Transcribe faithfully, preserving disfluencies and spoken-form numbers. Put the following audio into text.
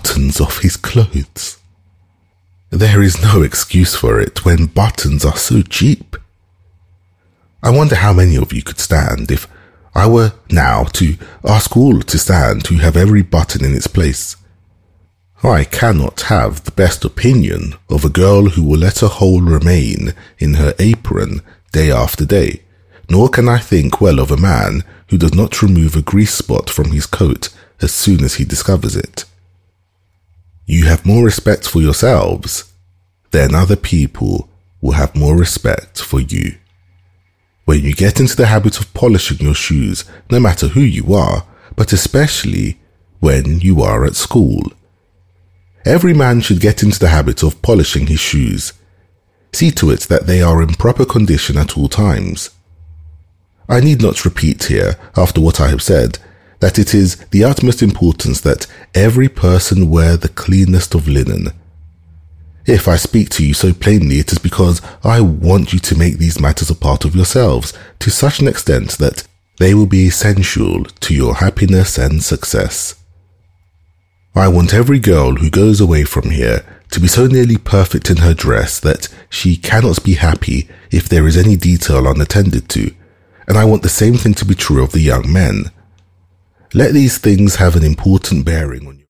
buttons off his clothes. There is no excuse for it when buttons are so cheap. I wonder how many of you could stand if I were now to ask all to stand who have every button in its place. I cannot have the best opinion of a girl who will let a hole remain in her apron day after day, nor can I think well of a man who does not remove a grease spot from his coat as soon as he discovers it. You have more respect for yourselves, then other people will have more respect for you. When you get into the habit of polishing your shoes, no matter who you are, but especially when you are at school. Every man should get into the habit of polishing his shoes. See to it that they are in proper condition at all times. I need not repeat here, after what I have said, that it is the utmost importance that every person wear the cleanest of linen. If I speak to you so plainly, it is because I want you to make these matters a part of yourselves to such an extent that they will be essential to your happiness and success. I want every girl who goes away from here to be so nearly perfect in her dress that she cannot be happy if there is any detail unattended to, and I want the same thing to be true of the young men. Let these things have an important bearing on you.